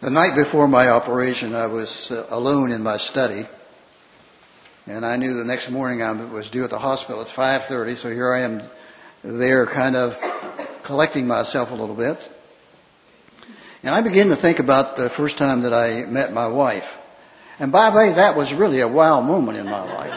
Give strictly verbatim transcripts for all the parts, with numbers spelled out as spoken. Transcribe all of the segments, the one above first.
The night before my operation, I was uh, alone in my study, and I knew the next morning I was due at the hospital at five thirty, so here I am there kind of collecting myself a little bit. And I began to think about the first time that I met my wife. And by the way, that was really a wow moment in my life.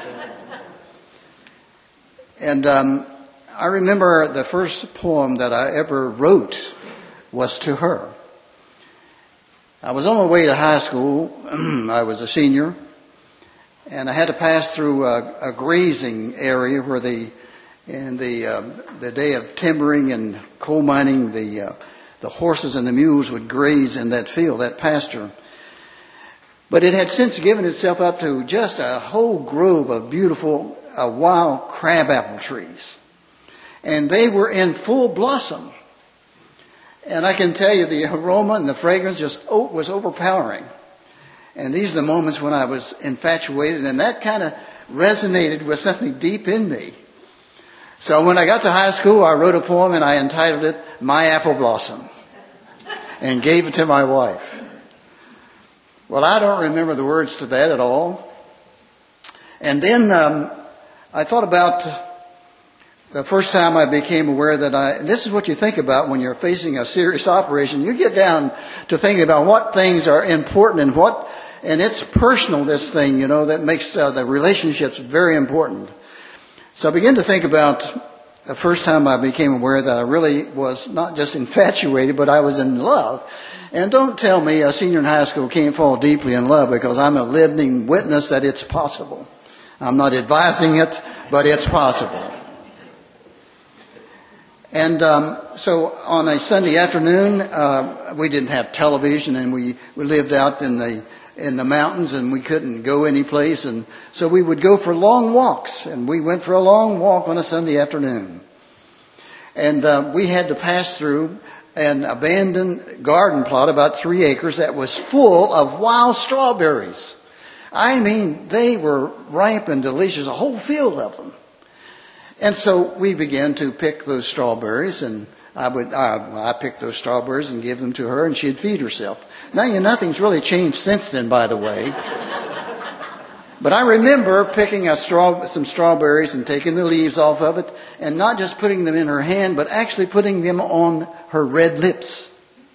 And um, I remember the first poem that I ever wrote was to her. I was on my way to high school. I was a senior, and I had to pass through a, a grazing area where the, in the uh, the day of timbering and coal mining, the uh, the horses and the mules would graze in that field, that pasture. But it had since given itself up to just a whole grove of beautiful uh, wild crabapple trees, and they were in full blossom. And I can tell you the aroma and the fragrance just was overpowering. And these are the moments when I was infatuated, and that kind of resonated with something deep in me. So when I got to high school, I wrote a poem and I entitled it My Apple Blossom and gave it to my wife. Well, I don't remember the words to that at all. And then um, I thought about the first time I became aware that I, and this is what you think about when you're facing a serious operation. You get down to thinking about what things are important and what, and it's personal, this thing, you know, that makes uh, the relationships very important. So I began to think about the first time I became aware that I really was not just infatuated, but I was in love. And don't tell me a senior in high school can't fall deeply in love, because I'm a living witness that it's possible. I'm not advising it, but it's possible. And um, so on a Sunday afternoon, uh, we didn't have television, and we, we lived out in the in the mountains, and we couldn't go any place. And so we would go for long walks, and we went for a long walk on a Sunday afternoon. And uh, we had to pass through an abandoned garden plot, about three acres, that was full of wild strawberries. I mean, they were ripe and delicious, a whole field of them. And so we began to pick those strawberries, and I would I, I picked those strawberries and give them to her, and she'd feed herself. Now, you know, nothing's really changed since then, by the way. But I remember picking a straw, some strawberries and taking the leaves off of it, and not just putting them in her hand, but actually putting them on her red lips.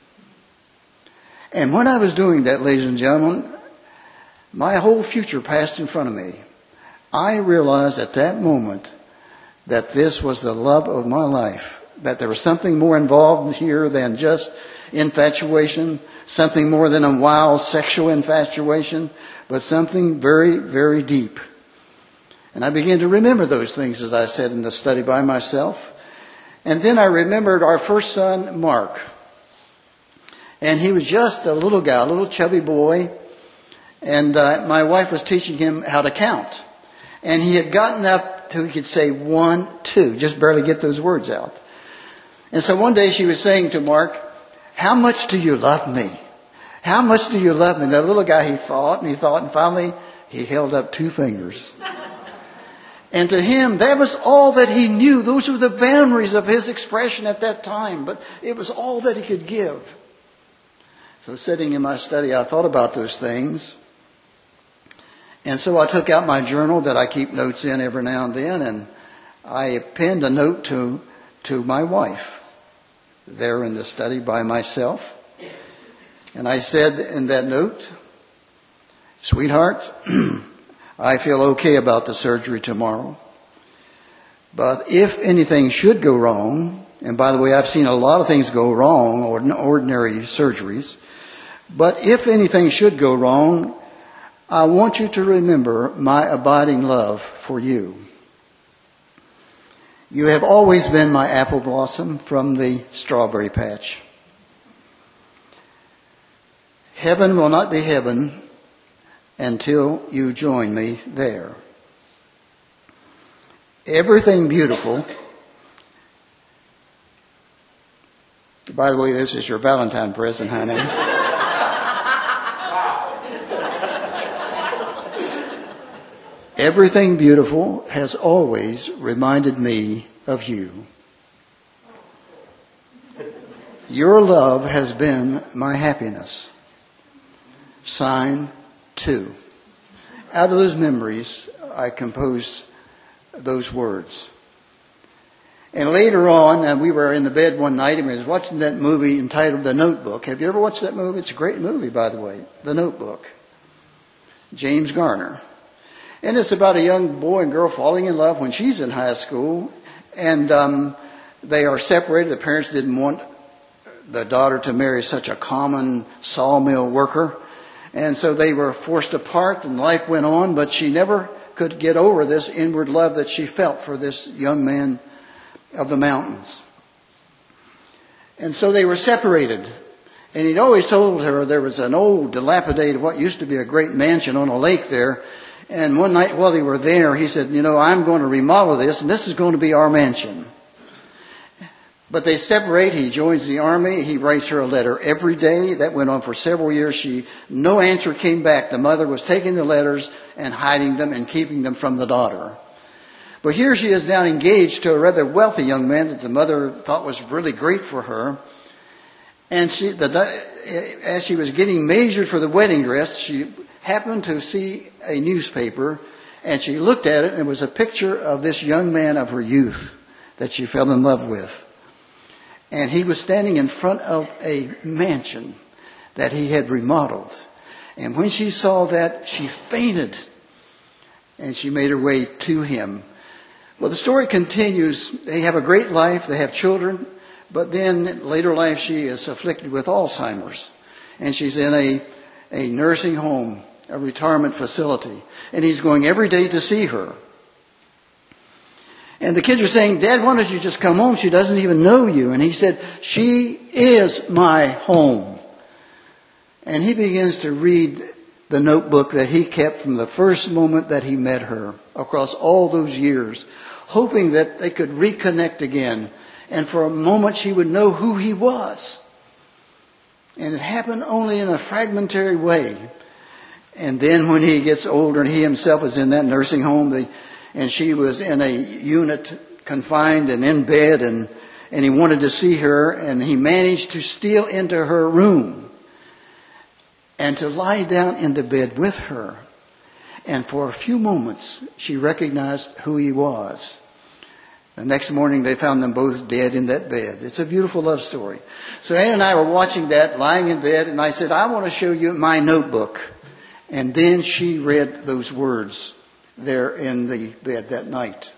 And when I was doing that, ladies and gentlemen, my whole future passed in front of me. I realized at that moment that this was the love of my life, that there was something more involved here than just infatuation, something more than a wild sexual infatuation, but something very, very deep. And I began to remember those things, as I said, in the study by myself. And then I remembered our first son, Mark. And he was just a little guy, a little chubby boy. And uh, my wife was teaching him how to count. And he had gotten up till he could say one, two, just barely get those words out. And so one day she was saying to Mark, how much do you love me? How much do you love me? And that little guy, he thought and he thought, and finally he held up two fingers. And to him, that was all that he knew. Those were the boundaries of his expression at that time, but it was all that he could give. So sitting in my study, I thought about those things. And so I took out my journal that I keep notes in every now and then, and I penned a note to to my wife there in the study by myself. And I said in that note, sweetheart, I feel okay about the surgery tomorrow. But if anything should go wrong, and by the way, I've seen a lot of things go wrong, ordinary surgeries, but if anything should go wrong, I want you to remember my abiding love for you. You have always been my apple blossom from the strawberry patch. Heaven will not be heaven until you join me there. Everything beautiful. By the way, this is your Valentine present, honey. Everything beautiful has always reminded me of you. Your love has been my happiness. sign two. Out of those memories, I composed those words. And later on, uh, we were in the bed one night and we was watching that movie entitled The Notebook. Have you ever watched that movie? It's a great movie, by the way. The Notebook. James Garner. And it's about a young boy and girl falling in love when she's in high school. And um, they are separated. The parents didn't want the daughter to marry such a common sawmill worker. And so they were forced apart and life went on. But she never could get over this inward love that she felt for this young man of the mountains. And so they were separated. And he'd always told her there was an old dilapidated, what used to be a great mansion on a lake there. And one night while they were there, he said, you know, I'm going to remodel this and this is going to be our mansion. But they separate. He joins the army. He writes her a letter every day. That went on for several years. She, no answer came back. The mother was taking the letters and hiding them and keeping them from the daughter. But here she is now engaged to a rather wealthy young man that the mother thought was really great for her. And she, the, as she was getting measured for the wedding dress, she happened to see a newspaper, and she looked at it, and it was a picture of this young man of her youth that she fell in love with. And he was standing in front of a mansion that he had remodeled. And when she saw that, she fainted, and she made her way to him. Well, the story continues. They have a great life. They have children. But then later life, she is afflicted with Alzheimer's. And she's in a, a nursing home, a retirement facility. And he's going every day to see her. And the kids are saying, Dad, why don't you just come home? She doesn't even know you. And he said, she is my home. And he begins to read the notebook that he kept from the first moment that he met her across all those years, hoping that they could reconnect again. And for a moment she would know who he was. And it happened only in a fragmentary way. And then when he gets older and he himself is in that nursing home, they, and she was in a unit confined and in bed, and, and he wanted to see her, and he managed to steal into her room and to lie down in the bed with her. And for a few moments she recognized who he was. The next morning they found them both dead in that bed. It's a beautiful love story. So Ann and I were watching that, lying in bed, and I said, I want to show you my notebook. And then she read those words there in the bed that night.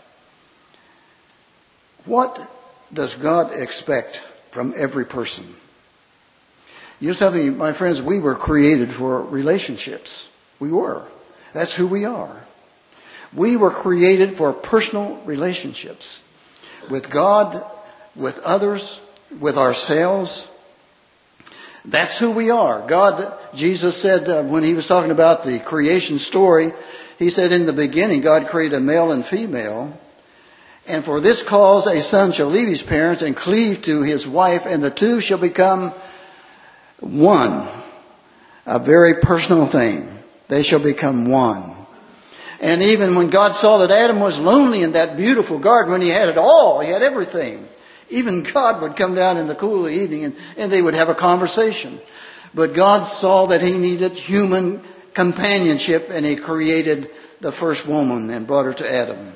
What does God expect from every person? You know something, my friends, we were created for relationships. We were. That's who we are. We were created for personal relationships with God, with others, with ourselves. That's who we are. God, Jesus said uh, when he was talking about the creation story, he said in the beginning God created a male and female. And for this cause a son shall leave his parents and cleave to his wife, and the two shall become one. A very personal thing. They shall become one. And even when God saw that Adam was lonely in that beautiful garden, when he had it all, he had everything, even God would come down in the cool of the evening and, and they would have a conversation. But God saw that he needed human companionship, and he created the first woman and brought her to Adam.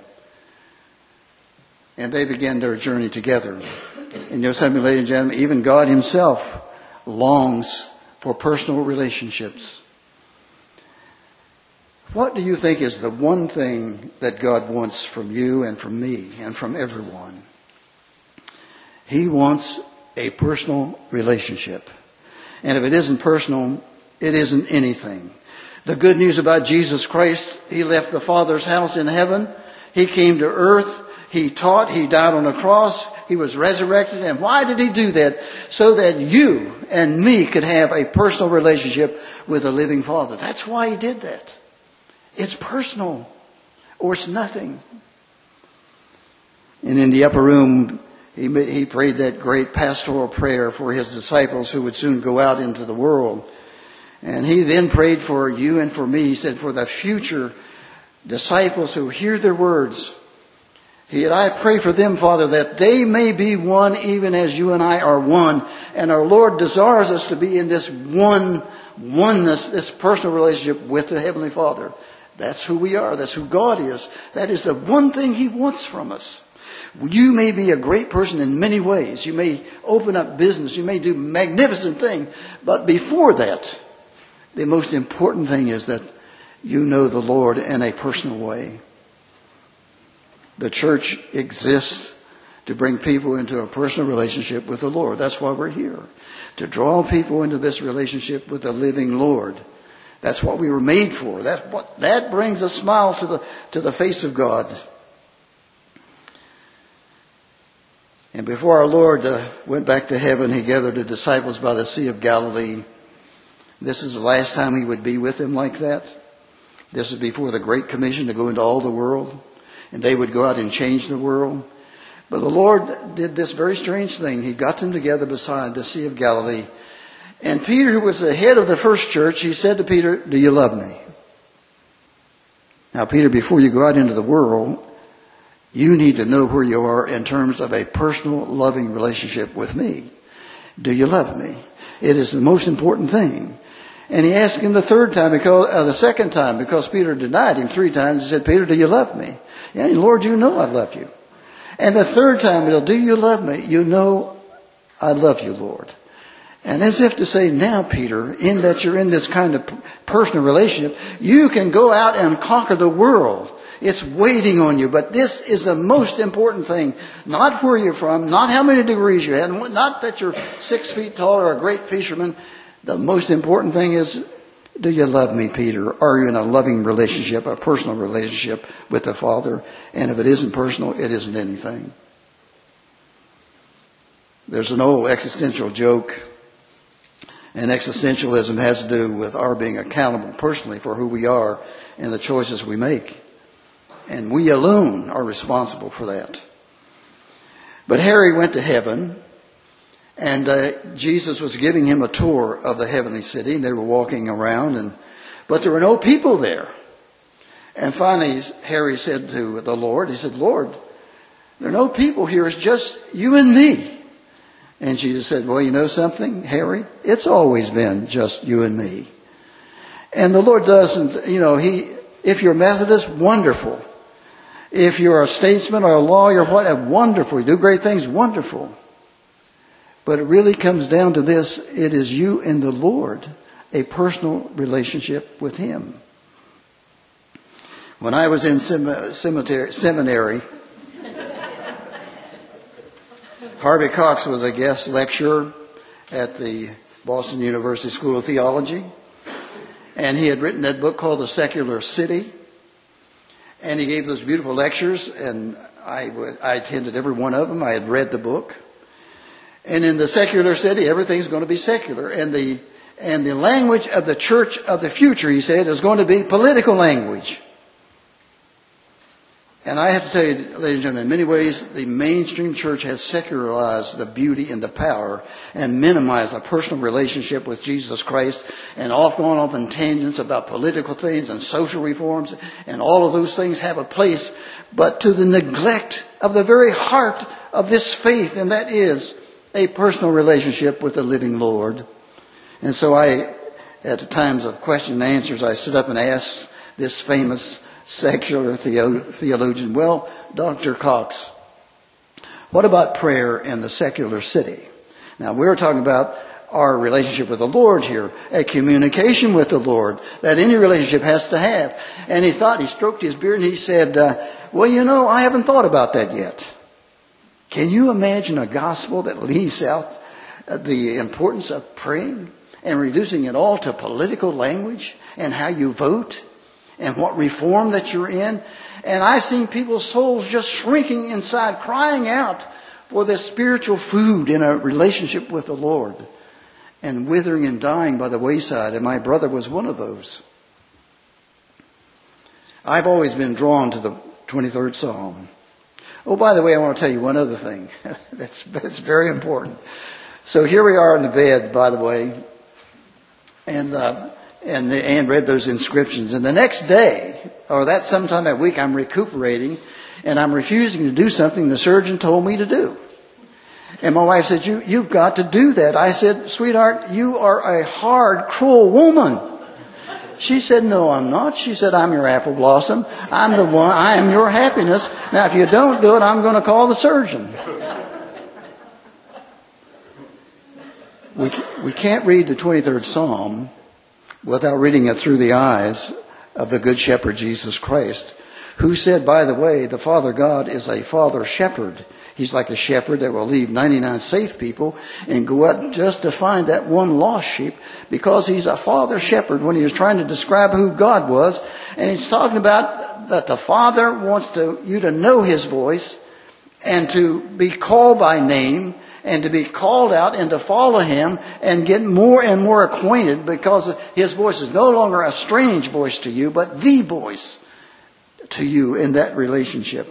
And they began their journey together. And you know something, ladies and gentlemen, even God himself longs for personal relationships. What do you think is the one thing that God wants from you and from me and from everyone? He wants a personal relationship. And if it isn't personal, it isn't anything. The good news about Jesus Christ, he left the Father's house in heaven. He came to earth. He taught. He died on a cross. He was resurrected. And why did he do that? So that you and me could have a personal relationship with the living Father. That's why he did that. It's personal, or it's nothing. And in the upper room, he, he prayed that great pastoral prayer for his disciples who would soon go out into the world. And he then prayed for you and for me. He said, for the future disciples who hear their words, he said, I pray for them, Father, that they may be one even as you and I are one. And our Lord desires us to be in this one oneness, this personal relationship with the Heavenly Father. That's who we are. That's who God is. That is the one thing He wants from us. You may be a great person in many ways. You may open up business. You may do magnificent things. But before that, the most important thing is that you know the Lord in a personal way. The church exists to bring people into a personal relationship with the Lord. That's why we're here. To draw people into this relationship with the living Lord. That's what we were made for. That what that brings a smile to the to the face of God. And before our Lord uh, went back to heaven, He gathered the disciples by the Sea of Galilee. This is the last time He would be with them like that. This is before the Great Commission to go into all the world. And they would go out and change the world. But the Lord did this very strange thing. He got them together beside the Sea of Galilee. And Peter, who was the head of the first church, he said to Peter, "Do you love me?" Now, Peter, before you go out into the world, you need to know where you are in terms of a personal, loving relationship with me. Do you love me? It is the most important thing. And he asked him the third time, because uh, the second time, because Peter denied him three times. He said, "Peter, do you love me?" Yeah, Lord, you know I love you. And the third time, do you love me? You know I love you, Lord. And as if to say, now, Peter, in that you're in this kind of personal relationship, you can go out and conquer the world. It's waiting on you. But this is the most important thing. Not where you're from, not how many degrees you have, not that you're six feet tall or a great fisherman. The most important thing is, do you love me, Peter? Are you in a loving relationship, a personal relationship with the Father? And if it isn't personal, it isn't anything. There's an old existential joke. And existentialism has to do with our being accountable personally for who we are and the choices we make. And we alone are responsible for that. But Harry went to heaven, and uh, Jesus was giving him a tour of the heavenly city. And they were walking around, and but there were no people there. And finally, Harry said to the Lord, he said, "Lord, there are no people here. It's just you and me." And Jesus said, "Well, you know something, Harry? It's always been just you and me." And the Lord doesn't, you know, he, if you're Methodist, wonderful. If you're a statesman or a lawyer, whatever, wonderful. You do great things, wonderful. But it really comes down to this. It is you and the Lord, a personal relationship with Him. When I was in cemetery, seminary, Harvey Cox was a guest lecturer at the Boston University School of Theology. And he had written that book called The Secular City. And he gave those beautiful lectures, and I, I attended every one of them. I had read the book. And in the secular city, everything's going to be secular. And the, and the language of the church of the future, he said, is going to be political language. And I have to tell you, ladies and gentlemen, in many ways, the mainstream church has secularized the beauty and the power and minimized a personal relationship with Jesus Christ, and off going off in tangents about political things and social reforms, and all of those things have a place, but to the neglect of the very heart of this faith, and that is a personal relationship with the living Lord. And so I, at the times of question and answers, I stood up and asked this famous secular theologian, "Well, Doctor Cox, what about prayer in the secular city?" Now, we're talking about our relationship with the Lord here, a communication with the Lord that any relationship has to have. And he thought, he stroked his beard and he said, uh, well, you know, I haven't thought about that yet. Can you imagine a gospel that leaves out the importance of praying and reducing it all to political language and how you vote and what reform that you're in? And I've seen people's souls just shrinking inside, crying out for this spiritual food in a relationship with the Lord, and withering and dying by the wayside. And my brother was one of those. I've always been drawn to the twenty-third Psalm. Oh, by the way, I want to tell you one other thing. that's, that's very important. So here we are in the bed, by the way, and uh, and and read those inscriptions. And the next day, or that sometime that week, I'm recuperating, and I'm refusing to do something the surgeon told me to do. And my wife said, you, you've got to do that. I said, sweetheart, you are a hard, cruel woman. She said, no, I'm not. She said, I'm your apple blossom. I'm the one. I am your happiness. Now, if you don't do it, I'm going to call the surgeon. We, we can't read the twenty-third Psalm without reading it through the eyes of the Good Shepherd, Jesus Christ, who said, by the way, the Father God is a Father Shepherd. He's like a shepherd that will leave ninety-nine safe people and go out just to find that one lost sheep, because he's a Father Shepherd when he was trying to describe who God was. And he's talking about that the Father wants to, you to know his voice and to be called by name and to be called out and to follow him and get more and more acquainted, because his voice is no longer a strange voice to you, but the voice to you in that relationship.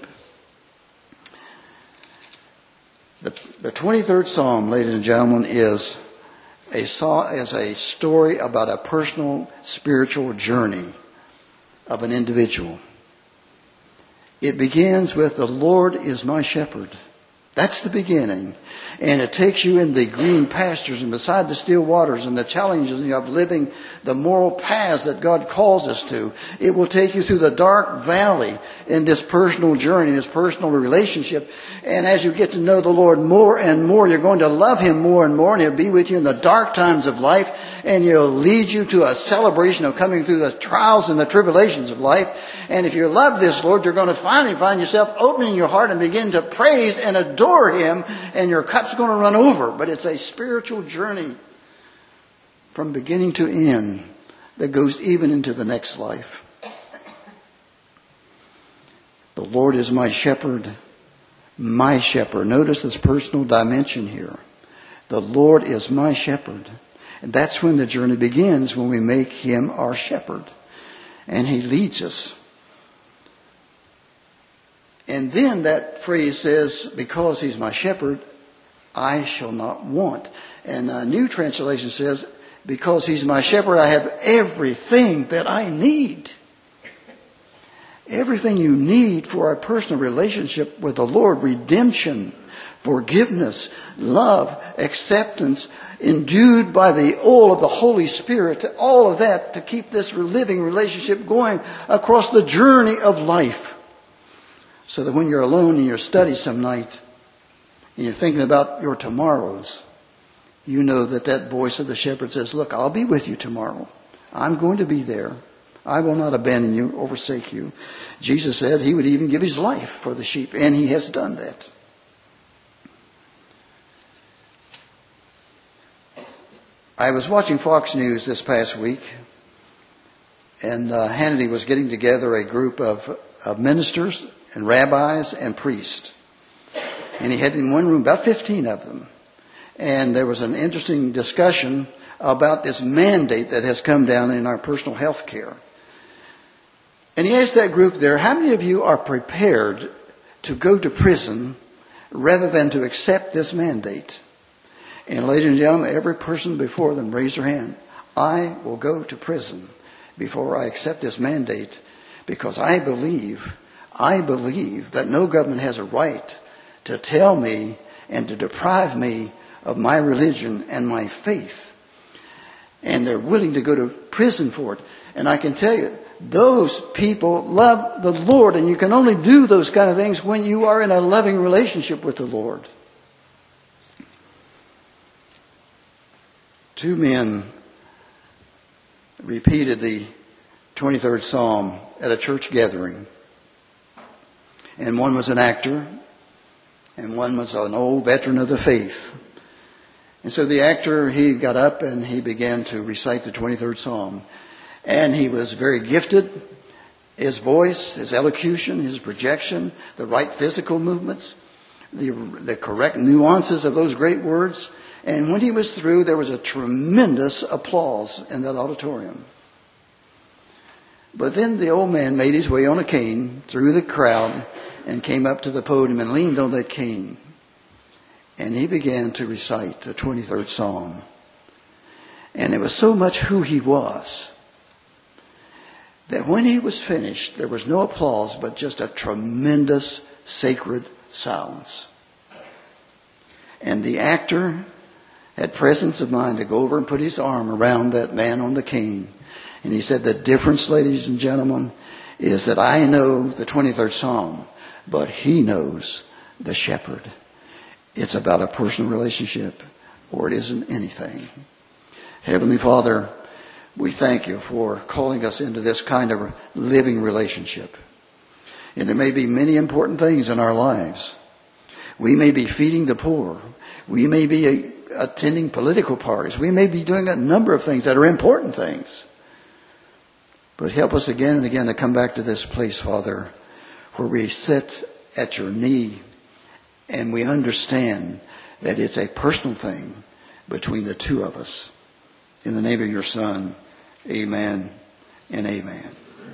The, the twenty-third Psalm, ladies and gentlemen, is a, is a story about a personal spiritual journey of an individual. It begins with, the Lord is my shepherd. That's the beginning. And it takes you in the green pastures and beside the still waters and the challenges of living the moral paths that God calls us to. It will take you through the dark valley in this personal journey, this personal relationship. And as you get to know the Lord more and more, you're going to love him more and more, and he'll be with you in the dark times of life, and he'll lead you to a celebration of coming through the trials and the tribulations of life. And if you love this Lord, you're going to finally find yourself opening your heart and begin to praise and adore him, and your cup's going to run over. But it's a spiritual journey from beginning to end that goes even into the next life. The Lord is my shepherd, my shepherd. Notice this personal dimension here. The Lord is my shepherd. And that's when the journey begins, when we make him our shepherd. And he leads us. And then that phrase says, because he's my shepherd, I shall not want. And a new translation says, because he's my shepherd, I have everything that I need. Everything you need for a personal relationship with the Lord: redemption, forgiveness, love, acceptance, endued by the oil of the Holy Spirit, all of that to keep this living relationship going across the journey of life. So that when you're alone in your study some night and you're thinking about your tomorrows, you know that that voice of the shepherd says, look, I'll be with you tomorrow. I'm going to be there. I will not abandon you or forsake you. Jesus said he would even give his life for the sheep, and he has done that. I was watching Fox News this past week, and uh, Hannity was getting together a group of, of ministers and rabbis and priests. And he had in one room about fifteen of them. And there was an interesting discussion about this mandate that has come down in our personal health care. And he asked that group there, how many of you are prepared to go to prison rather than to accept this mandate? And ladies and gentlemen, every person before them raised their hand. I will go to prison before I accept this mandate, because I believe, I believe that no government has a right to tell me and to deprive me of my religion and my faith. And they're willing to go to prison for it. And I can tell you, those people love the Lord, and you can only do those kind of things when you are in a loving relationship with the Lord. Two men repeated the twenty-third Psalm at a church gathering. And one was an actor, and one was an old veteran of the faith. And so the actor, he got up and he began to recite the twenty-third Psalm. And he was very gifted. His voice, his elocution, his projection, the right physical movements, the, the correct nuances of those great words. And when he was through, there was a tremendous applause in that auditorium. But then the old man made his way on a cane through the crowd and came up to the podium and leaned on that cane. And he began to recite the twenty-third Psalm. And it was so much who he was that when he was finished, there was no applause, but just a tremendous sacred silence. And the actor had presence of mind to go over and put his arm around that man on the cane. And he said, the difference, ladies and gentlemen, is that I know the twenty-third Psalm, but he knows the shepherd. It's about a personal relationship, or it isn't anything. Heavenly Father, we thank you for calling us into this kind of living relationship. And there may be many important things in our lives. We may be feeding the poor. We may be attending political parties. We may be doing a number of things that are important things. But help us again and again to come back to this place, Father, where we sit at your knee and we understand that it's a personal thing between the two of us. In the name of your Son, amen and amen.